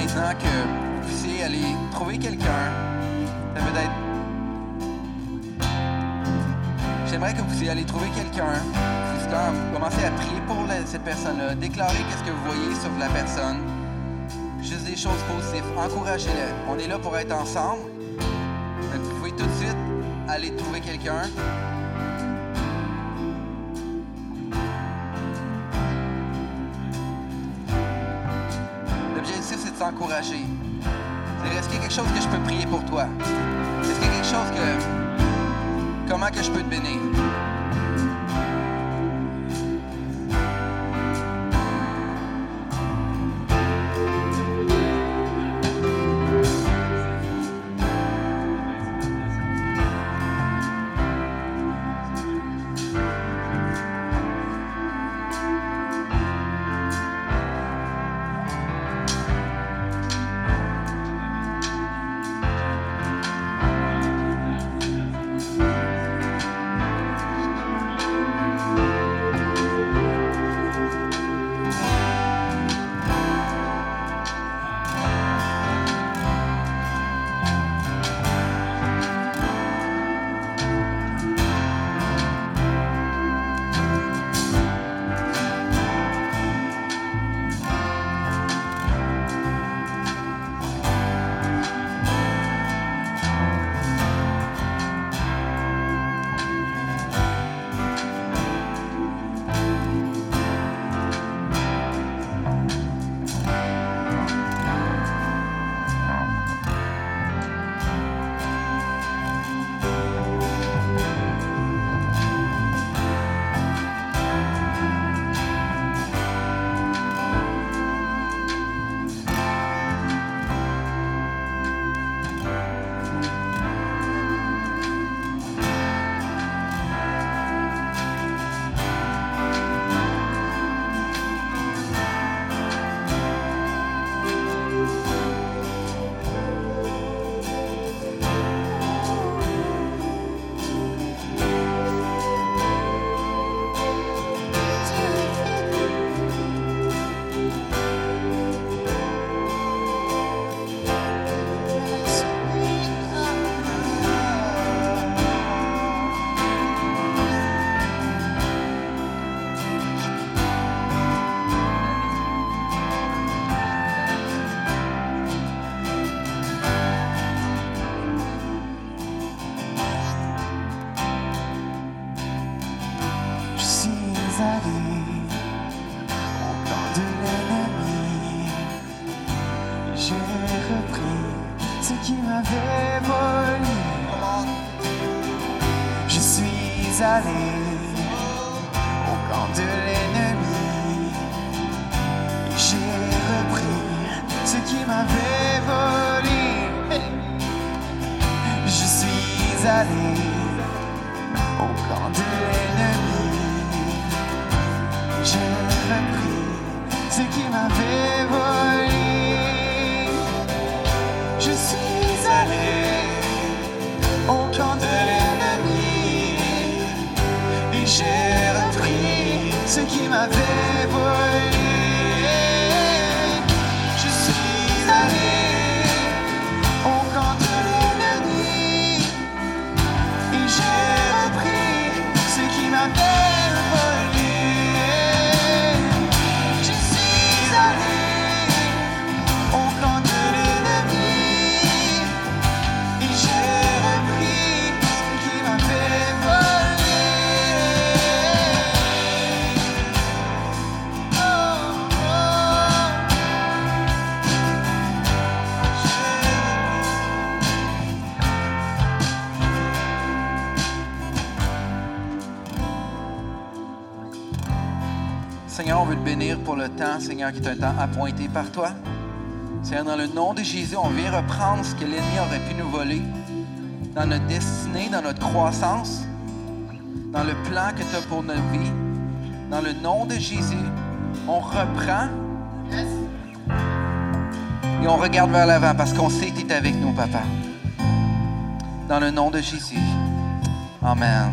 maintenant que vous puissiez aller trouver quelqu'un. Ça peut être... J'aimerais que vous puissiez aller trouver quelqu'un. Vous commencez à prier pour cette personne-là. Déclarer qu'est-ce que vous voyez sur la personne. Juste des choses positives. Encouragez-la. On est là pour être ensemble. Donc, vous pouvez tout de suite aller trouver quelqu'un. L'objectif, c'est de s'encourager. C'est, est-ce qu'il y a quelque chose que je peux prier pour toi? Est-ce qu'il y a quelque chose que... Comment que je peux te bénir? Allé au camp de l'ennemi. J'ai repris ce qui m'avait volé. Je suis allé au camp de l'ennemi. J'ai repris ce qui m'avait volé. Je suis allé au camp de l'ennemi. J'ai repris ce qui m'avait volé. Je suis allé au camp de l'ennemi et j'ai repris ce qui m'avait volé. Je suis allé au camp de l'ennemi et j'ai repris ce qui m'avait volé. Seigneur, on veut te bénir pour le temps, Seigneur, qui est un temps appointé par toi. Seigneur, dans le nom de Jésus, on vient reprendre ce que l'ennemi aurait pu nous voler dans notre destinée, dans notre croissance, dans le plan que tu as pour notre vie. Dans le nom de Jésus, on reprend et on regarde vers l'avant parce qu'on sait que tu es avec nous, Papa. Dans le nom de Jésus. Amen.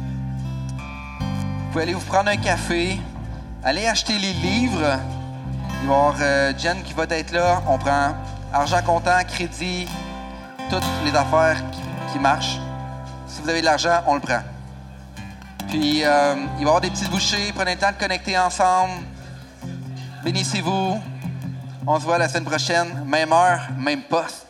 Vous pouvez aller vous prendre un café. Allez acheter les livres Il va y avoir Jen qui va être là. On prend argent comptant, crédit, toutes les affaires qui marchent. Si vous avez de l'argent, on le prend. Puis, il va y avoir des petites bouchées. Prenez le temps de connecter ensemble. Bénissez-vous. On se voit la semaine prochaine. Même heure, même poste.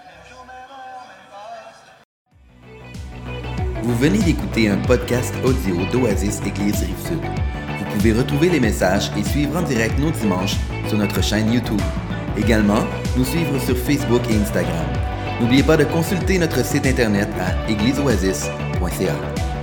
Vous venez d'écouter un podcast audio d'Oasis Église Rive-Sud. Vous pouvez retrouver les messages et suivre en direct nos dimanches sur notre chaîne YouTube. Également, nous suivre sur Facebook et Instagram. N'oubliez pas de consulter notre site internet à égliseoasis.ca.